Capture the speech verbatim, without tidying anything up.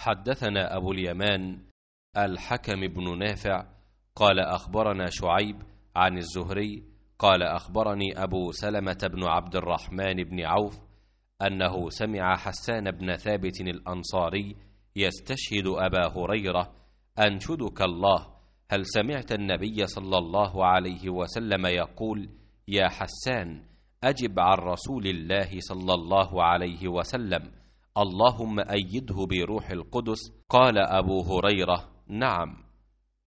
حدثنا أبو اليمان الحكم بن نافع قال أخبرنا شعيب عن الزهري قال أخبرني أبو سلمة بن عبد الرحمن بن عوف أنه سمع حسان بن ثابت الأنصاري يستشهد أبا هريرة: أنشدك الله، هل سمعت النبي صلى الله عليه وسلم يقول: يا حسان أجب عن رسول الله صلى الله عليه وسلم، اللهم أيده بروح القدس؟ قال أبو هريرة: نعم.